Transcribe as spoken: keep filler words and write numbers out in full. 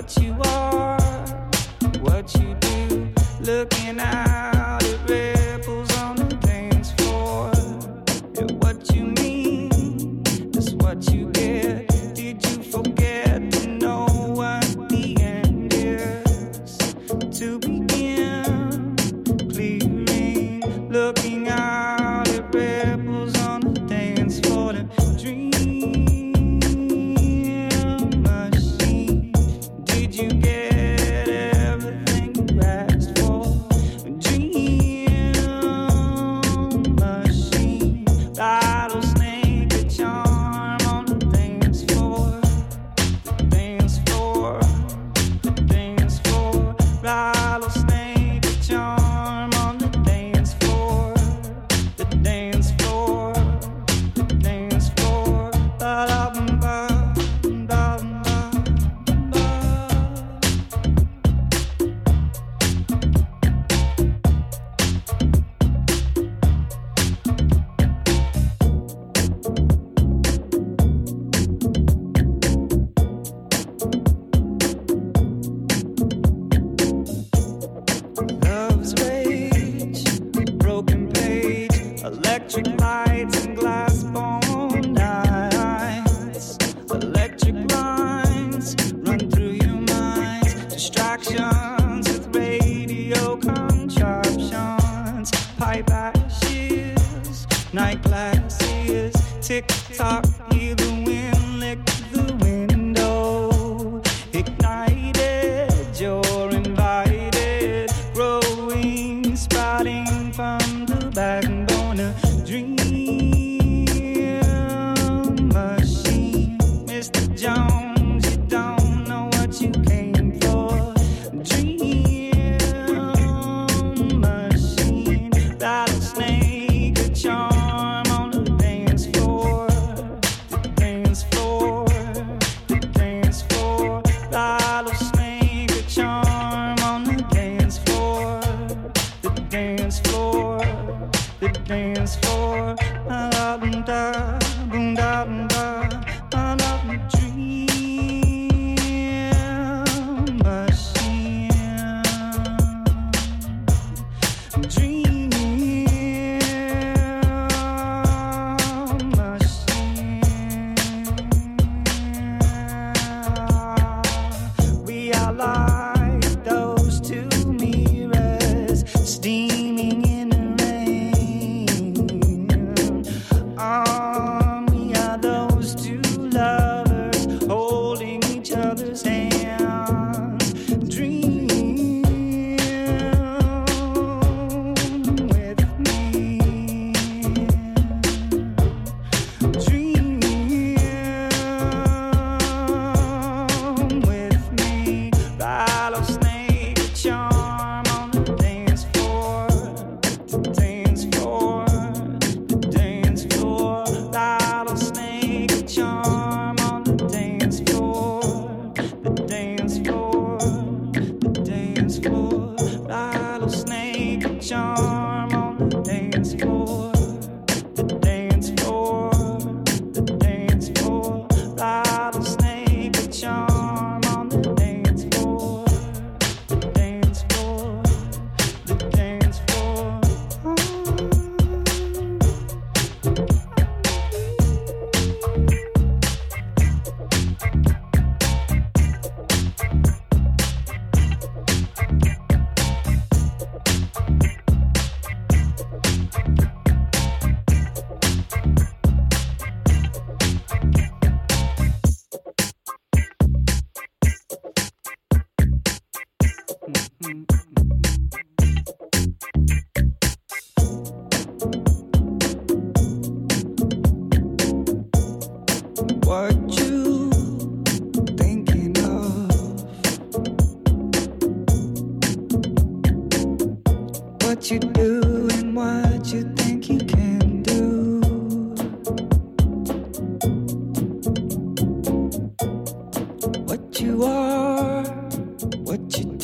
what you are, what you do, looking out at ripples on the dance floor. And what you mean is what you get. Did you forget to know what the end is? To begin clearing, looking out at ripples on the dance floor. The dream machine. Did you get everything you asked for? Dream machine. Rattlesnake, a charm on the dance floor. The dance floor. The dance floor. Rattlesnake, a charm on the dance floor. The dance floor. The dance floor. Ba-da-bum-ba, ba-dum-ba, ba. Love's rage, broken page, electric lights and glass bone eyes. Electric lines run through your minds. Distractions with radio contraptions. Pipe ashes, night glasses. Tick tock, hear the wind lick the window. Ignited, you're invited. Growing, sprouting from the backbone. A dream machine. Mister Jones, you don't know what you came for. Dream machine. Rattlesnake, a charm on the dance floor. The dance floor. The dance floor. Rattlesnake, a charm on the dance floor. The dance floor. The dance floor. Da-da-dum-da, boom-da-dum-da, da-da-dum. Dream machine. Dream machine. We are like those two mirrors steaming in the rain. Um, we are those two lovers holding each other's hands. Dream with me. Dream with me. Rattlesnake, a charm on the dance floor. The dance floor. The dance floor. Rattlesnake, a charm on the dance floor. The dance floor. The dance floor. Rattlesnake, a charm on the dance floor. The dance floor. The dance floor. Rattlesnake, a charm on the dance floor. The dance floor. The dance floor. What you thinking of? What you do and what you think you can do? What you are, what you